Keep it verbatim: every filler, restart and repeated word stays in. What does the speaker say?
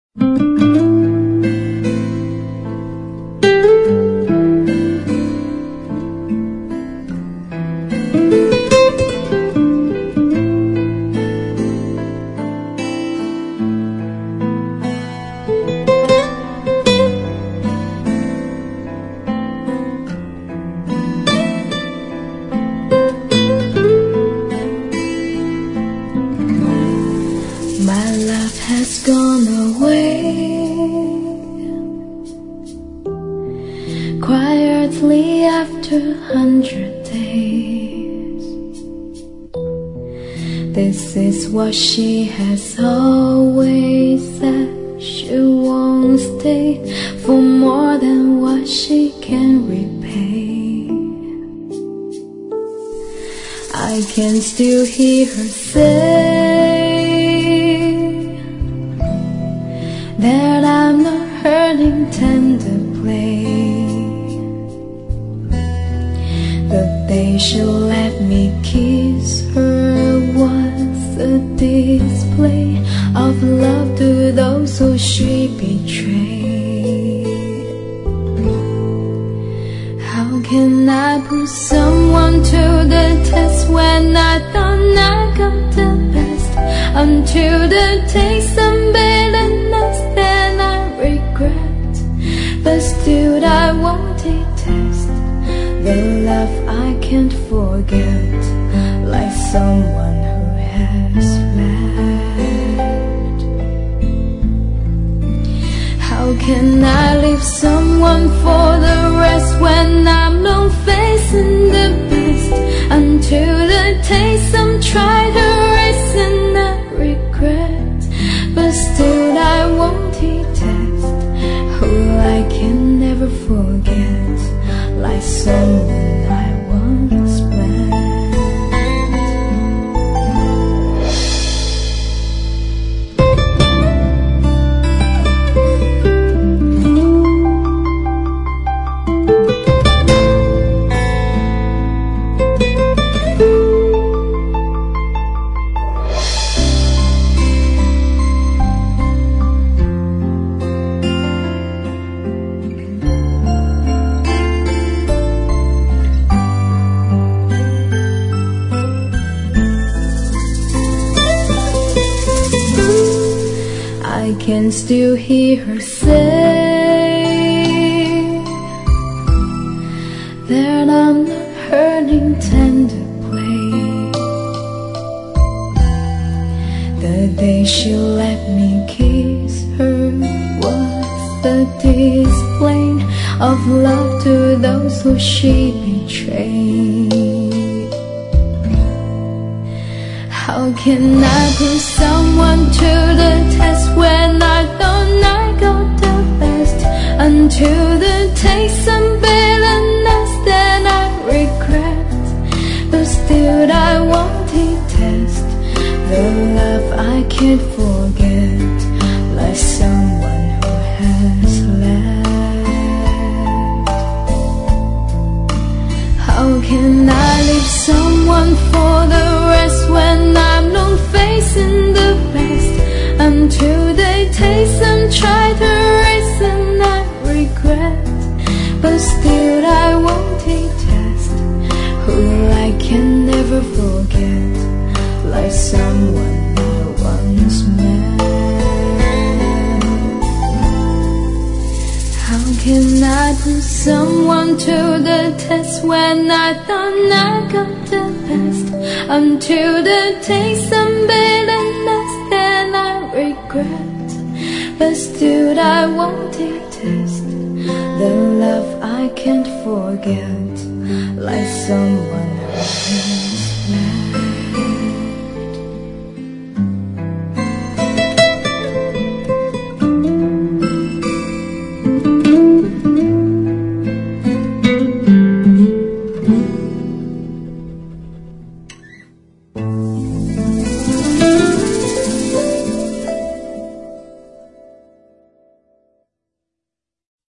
My love has gone away quietly after a hundred days. This is what she has always said. She won't stay for more than what she can repay. I can still hear her say that I'm not hurting tender play. The day she let me kiss her was a display of love to those who she betrayed. How can I put someone to the test when I thought I got the best? Until the taste of bitterness, then I regret. But still I won't detest the love I can't forget, like someone who has left. How can I leave someone for the rest when I'm not facing the best? Until the taste I'm trying to erase and I regret. But still I won't detest who I can never forget, like someone I once met. I can still hear her say that I'm not hurting tender play. The day she let me kiss her was the display of love to those who she betrayed. How can I put someone to the test when I thought I got the best? Until the taste of bitterness, then I regret. But still I won't detest the love I can't forget, like someone who has left. How can I leave someone for the rest when I'm not facing the best? Until they taste and try to erase and I regret. But still I won't detest who I can never forget, like someone I once met. How can I put someone to the test when I thought I got the best? Until the taste of bitterness, then I regret. But still I won't detest the love I can't forget, like someone else.